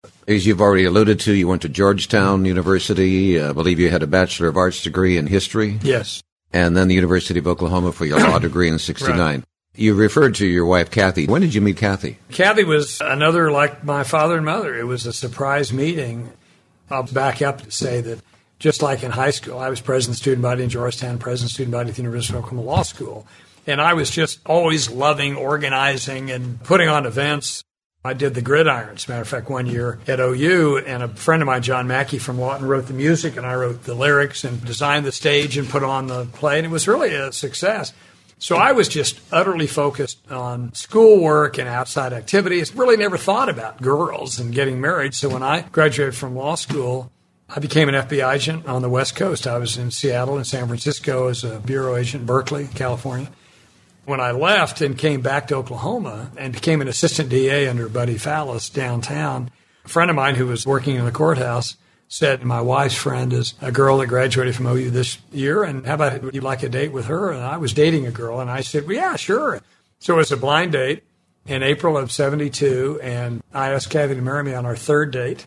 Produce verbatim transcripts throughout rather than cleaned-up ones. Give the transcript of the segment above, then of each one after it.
As you've already alluded to, you went to Georgetown University. I believe you had a Bachelor of Arts degree in history. Yes. And then the University of Oklahoma for your law degree in sixty-nine. Right. You referred to your wife, Kathy. When did you meet Kathy? Kathy was another like my father and mother. It was a surprise meeting. I'll back up to say that just like in high school, I was president of the student body in Georgetown, president of the student body at the University of Oklahoma Law School. And I was just always loving organizing and putting on events. I did the Gridiron, as a matter of fact, one year at O U, and a friend of mine, John Mackey from Lawton, wrote the music, and I wrote the lyrics and designed the stage and put on the play, and it was really a success. So I was just utterly focused on schoolwork and outside activities, really never thought about girls and getting married. So when I graduated from law school, I became an F B I agent on the West Coast. I was in Seattle and San Francisco as a bureau agent in Berkeley, California. When I left and came back to Oklahoma and became an assistant D A under Buddy Fallis downtown, a friend of mine who was working in the courthouse said, my wife's friend is a girl that graduated from O U this year, and how about would you like a date with her? And I was dating a girl, and I said, well, yeah, sure. So it was a blind date in April of seventy-two, and I asked Kathy to marry me on our third date.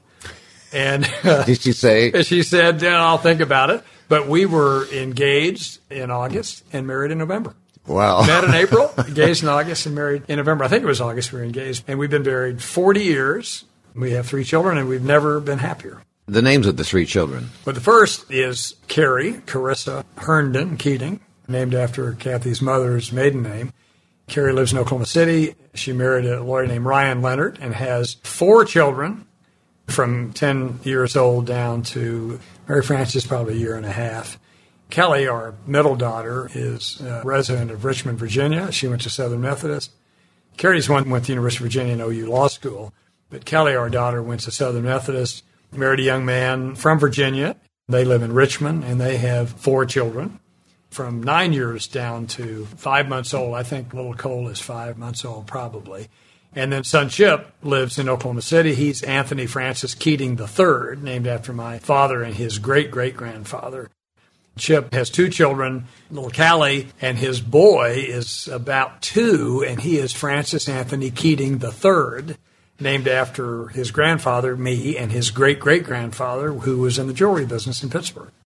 And uh, did she say? She said, yeah, I'll think about it. But we were engaged in August and married in November. Wow. Met in April, engaged in August, and married in November. I think it was August we were engaged. And we've been married forty years. We have three children, and we've never been happier. The names of the three children. Well, the first is Carrie, Carissa Herndon Keating, named after Kathy's mother's maiden name. Carrie lives in Oklahoma City. She married a lawyer named Ryan Leonard and has four children from ten years old down to Mary Frances, probably a year and a half. Kelly, our middle daughter, is a resident of Richmond, Virginia. She went to Southern Methodist. Carrie's one went to the University of Virginia and O U Law School. But Kelly, our daughter, went to Southern Methodist, married a young man from Virginia. They live in Richmond, and they have four children from nine years down to five months old. I think little Cole is five months old, probably. And then son Chip lives in Oklahoma City. He's Anthony Francis Keating the third, named after my father and his great-great-grandfather. Chip has two children, little Callie, and his boy is about two, and he is Francis Anthony Keating the third, named after his grandfather, me, and his great-great-grandfather, who was in the jewelry business in Pittsburgh.